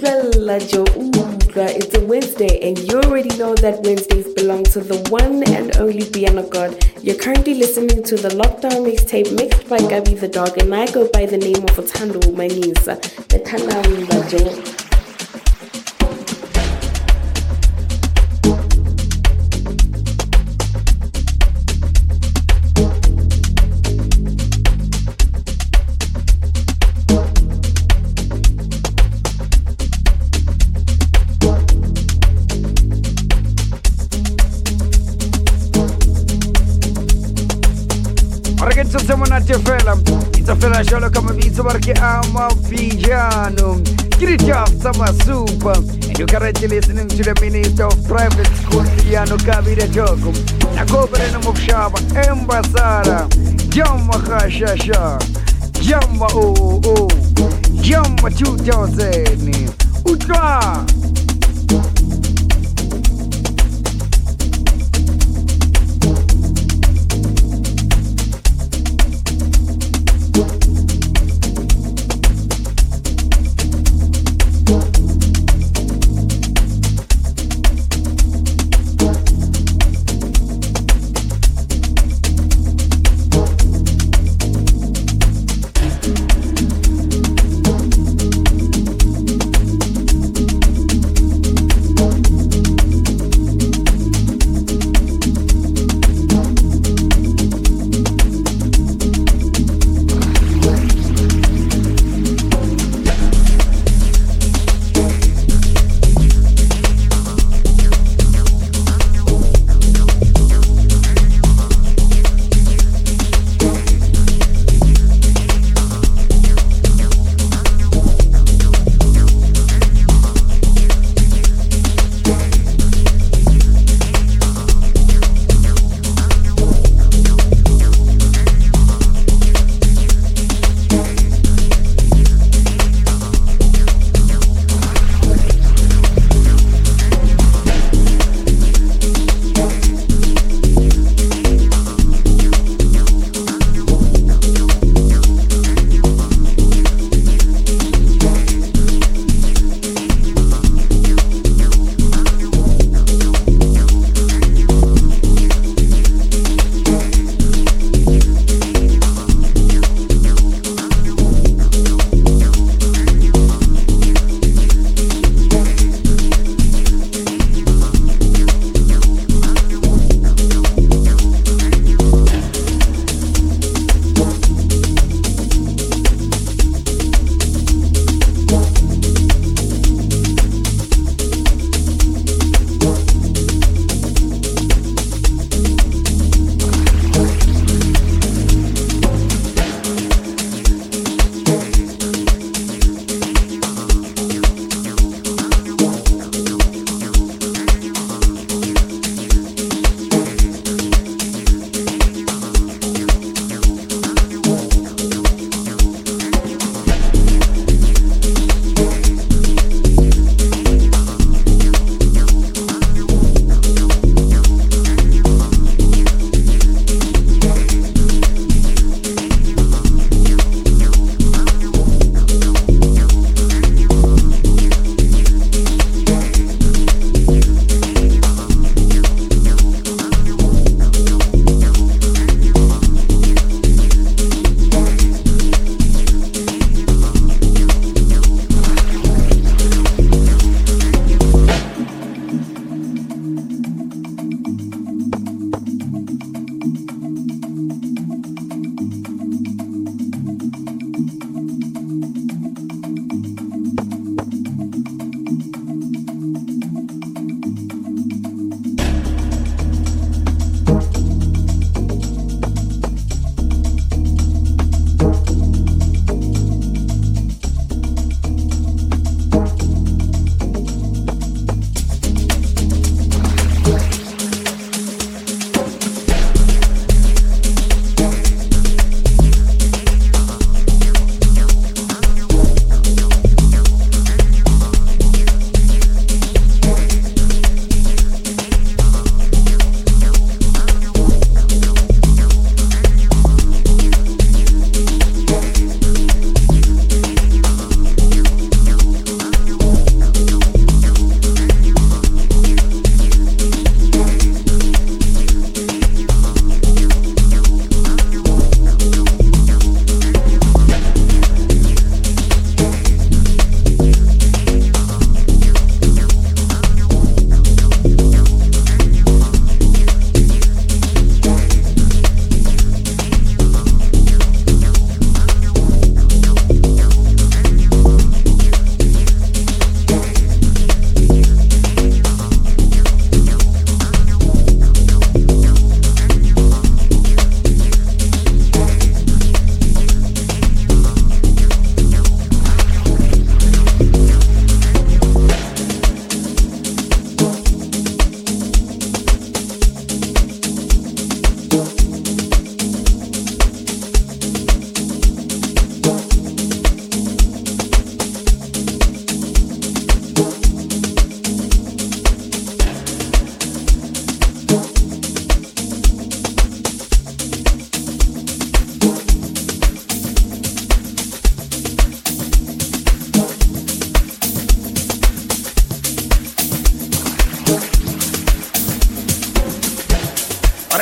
It's a Wednesday, and you already know that Wednesdays belong to the one and only Piano God. You're currently listening to the Lockdown Mixtape mixed by Gabi the Dog, and I go by the name of Utando Manisa. The Tanawimba Joe. Siamo nati a fela, it's fela solo come visto perché amo piano. Get it off sama soup. And you currently listening to the Minister of Private School Piano Gabi the Dog. Na cobre no mofshaba embasara. Jamma khashasha. Jamma oh. Jamma 2000. Utra.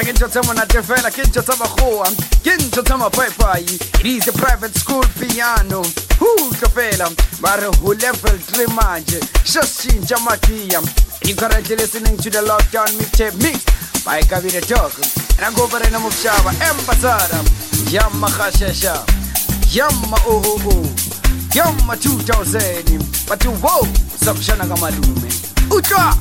Kincho Tama Natefela, Kincho Tabahoa, Kincho Tama Pai. It is the private school piano. Who Capella, Mara who level 3 manje, Shashin Jamakia. You currently listening to the Lockdown Mixtape Mix by Gabi the Dog. And I go by the name of Shava, Ambassador, Yamma Khashasha, Yamma Oh, Yamma 2000, but you whoa, Sapshana Gamalume. Utra!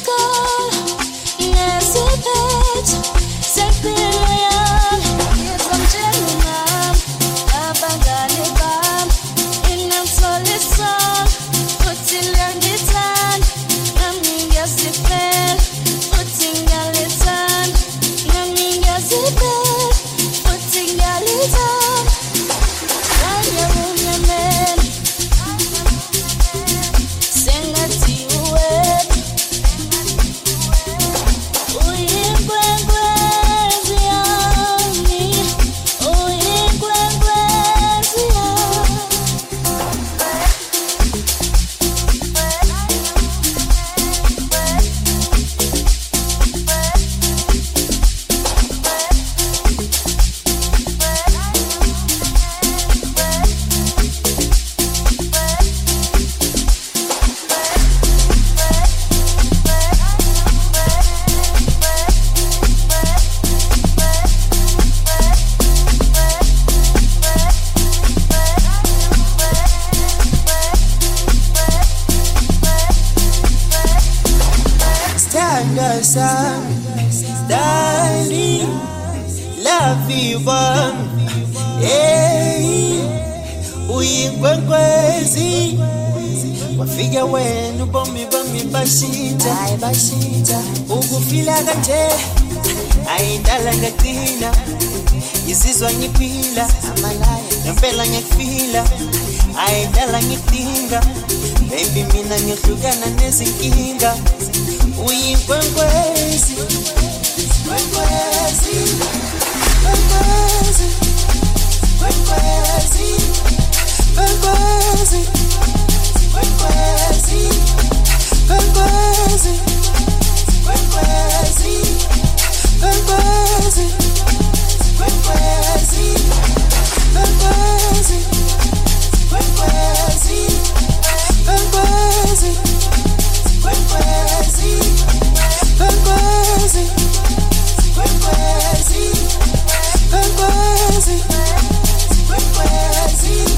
Darling, love you one. Hey, uyingwenkwezi wafika wena ubomi bami bashintsha ukufila kanje ayindala ngaqina izizwa ngiphila ngempela ngiyakufila ayindala ngidinga baby mina ngihlukana nezinkinga uyingwenkwezi kwenkwezi kwenkwezi kwenkwezi kwenkwezi kwenkwezi kwenkwezi kwenkwezi kwenkwezi kwenkwezi kwenkwezi kwenkwezi kwenkwezi kwenkwezi kwenkwezi kwenkwezi kwenkwezi kwenkwezi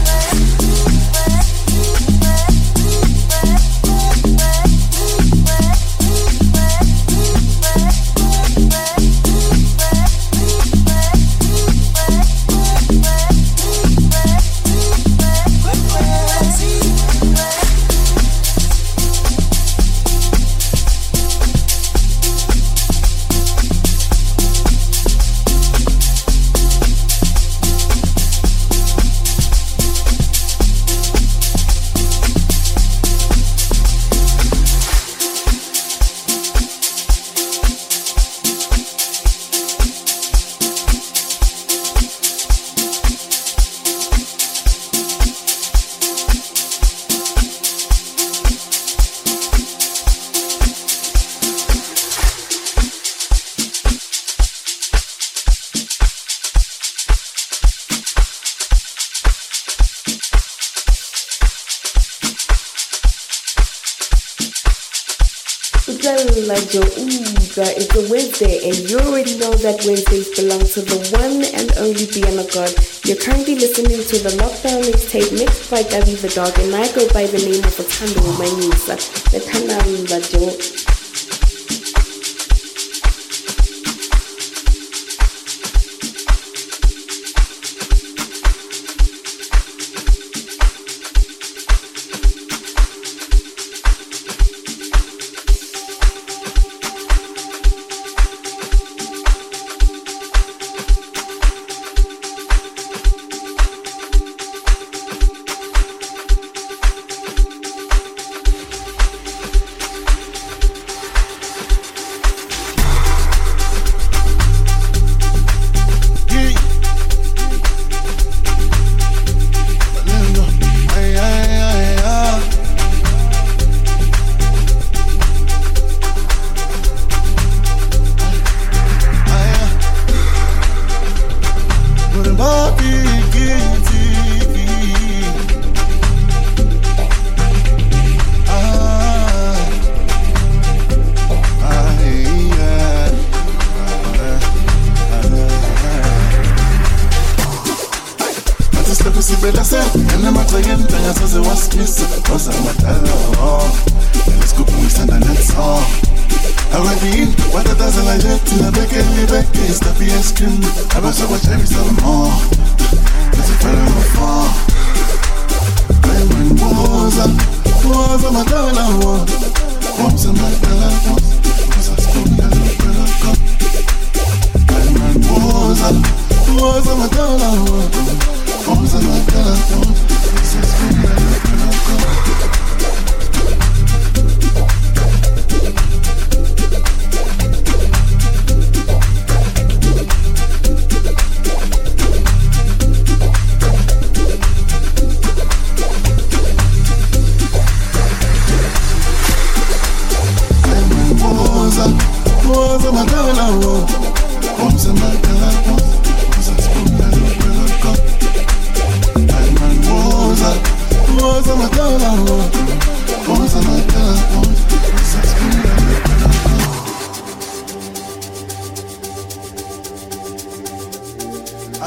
It's a Wednesday, and you already know that Wednesdays belong to the one and only Piano God. You're currently listening to the Lockdown Mixtape mixed by Gabby the Dog, and I go by the name of Uthando Manyisa. Lethanamba. Let's go, we stand and let's Awadi, what a dozen I let in a back and me back is the PS cream. I was so much every some more. It's a fire on far. I went was a Madonna one. Once a Madonna was a spoon and a better cup. I went was a Madonna one. Once a Madonna one. It's a spoon and a better cup. Was a Madonna one. Once a Madonna one. Was a spoon and a better cup. I man was a Madonna one. Was a Madonna one. Was a spoon and a better cup.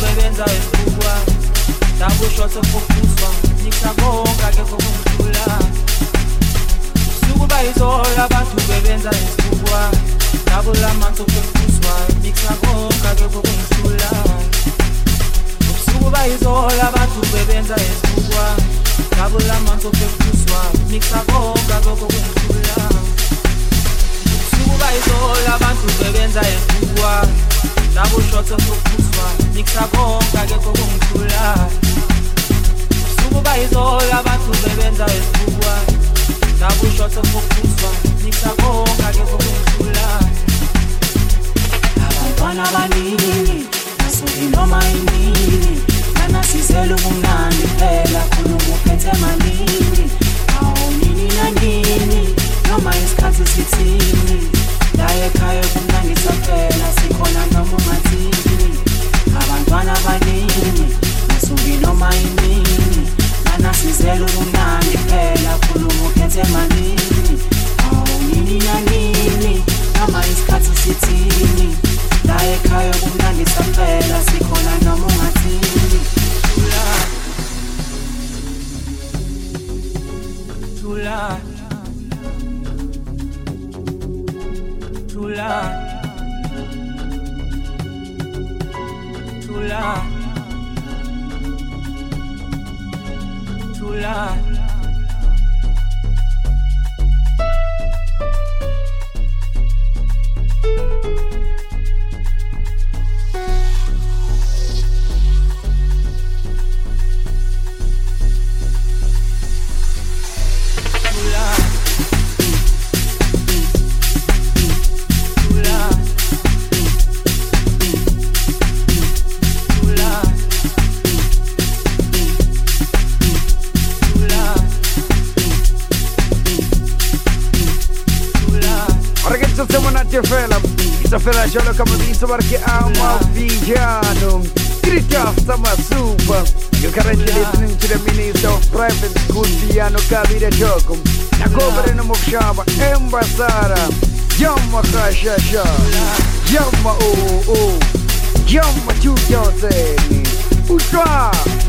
Double shots of focus, Nick Sabonga, get bayizola abantu bebenza isibukwa nabula amanzi ophefuzwa mixa konke kokungishula ubusuku bayizola abantu bebenza isibukwa nabula amanzi ophefuzwa mixa konke kokungishula ubusuku bayizola abantu bebenza isibukwa nabushotho ophefuzwa mixa konke kokungishula ubusuku bayizola abantu bebenza isibukwa nabushotho ophefuzwa mixa konke kokungishula abantwana abaningi nasuki noma inini nanasizela ubumnandi phela khuluma uphethe maningi awunini nanini noma isikhathi sithini la ekhaya kumnandi saphela sikhona noma ungathini abantwana abaningi nasuki noma inini nanasizela ubumnandi phela khuluma uphethe maningi awunini nanini noma isikhathi sithini la ekhaya kumnandi saphela sikhona noma ungathini Tula Tula Tula Tula Tula Fela Jolo kama viso barke ama vijano Grita sama super. You're currently listening to the Minister of Private School Piano Kabi the Jokum Nakobere no Mokshaba Embasara Yamma Kashasha Yamma Yamma Chujose Usha